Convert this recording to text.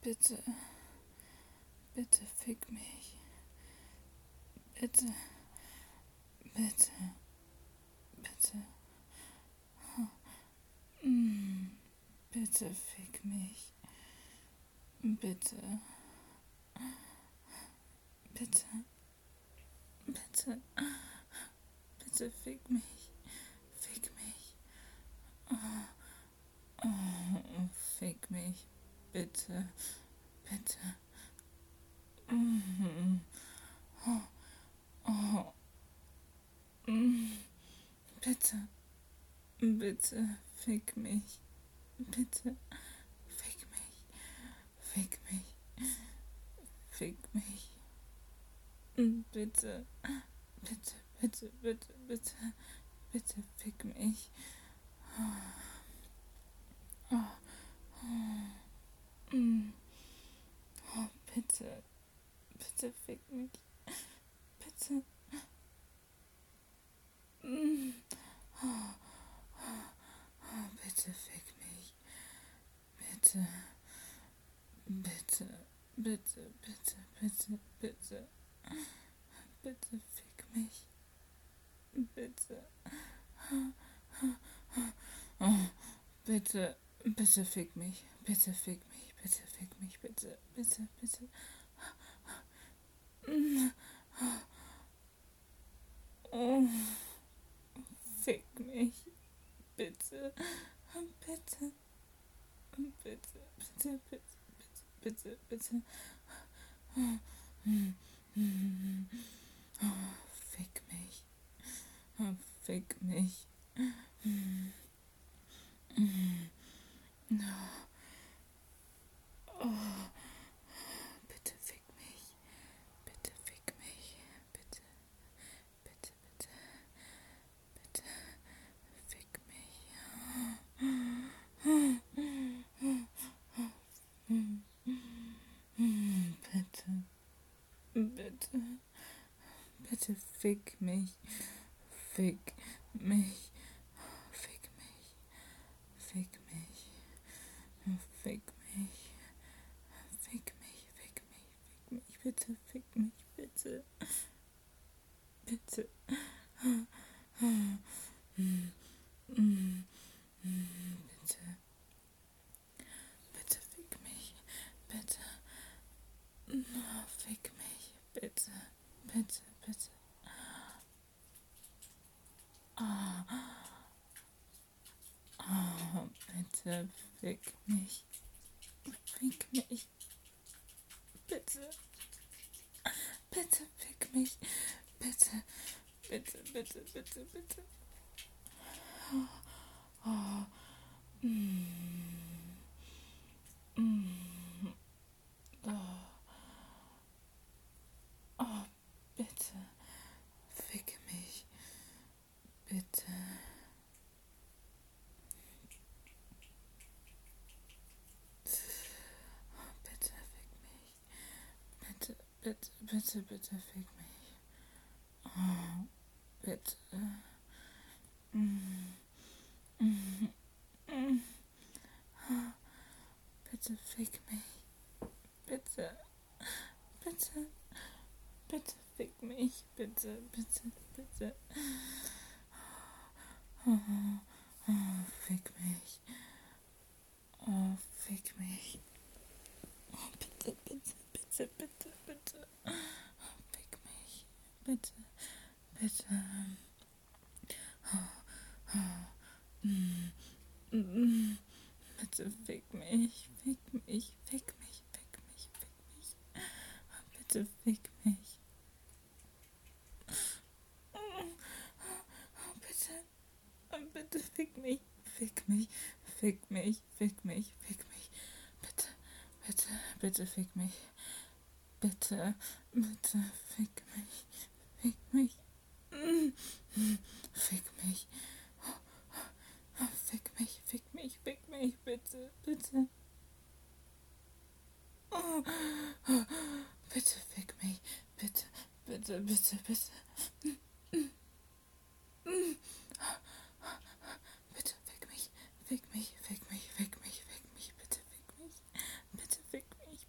Bitte, bitte fick mich. Bitte, bitte, bitte. Bitte fick mich. Bitte, bitte, bitte, bitte fick mich. Fick mich. Fick mich. Bitte, bitte. Bitte, bitte, fick mich. Bitte, fick mich. Fick mich. Fick mich. Bitte, bitte, bitte, bitte, bitte, bitte, fick mich. Bitte, bitte, fick mich. Bitte. Bitte, fick mich. Bitte, bitte, bitte, bitte, bitte, bitte. Bitte, fick mich. Bitte. Bitte, bitte fick mich. Bitte fick mich. Bitte fick mich. Bitte, bitte, bitte. Fick mich. Bitte. Bitte. Bitte, bitte, bitte, bitte, bitte. Fick mich. Fick mich. Bitte fick mich. Bitte fick mich. Bitte, bitte, bitte. Bitte fick mich. Bitte, bitte, bitte fick mich. Fick mich. Fick mich. Fick mich. Fick mich. Fick mich. Fick mich. Fick mich. Bitte fick mich. Bitte. Bitte. Bitte. Bitte fick mich. Bitte. Fick mich. Bitte. Bitte. Bitte. Bitte fick mich. Fick mich. Bitte. Bitte fick mich. Bitte. Bitte, bitte, bitte, bitte. Bitte. Fick mich. Bitte. Bitte fick mich. Bitte, bitte, bitte, bitte fick mich. Bitte. Bitte fick mich. Bitte. Bitte. Bitte fick mich. Bitte, bitte, bitte. Fick mich. Fick mich. Bitte, bitte, bitte, bitte, bitte. Fick mich. Bitte, bitte. Bitte fick mich. Fick mich. Fick mich. Fick mich. Fick mich. Bitte fick mich. Bitte. Bitte fick mich. Fick mich. Fick mich. Fick mich. Fick mich. Bitte. Bitte. Bitte fick mich. Bitte. Bitte fick mich. Fick mich. Fick mich. Fick mich. Fick mich. Fick mich. Bitte. Bitte. Bitte fick mich. Bitte. Bitte. Bitte. Bitte. Bitte fick mich. Fick mich. Fick mich. Fick mich. Fick mich. Bitte fick mich. Bitte fick mich.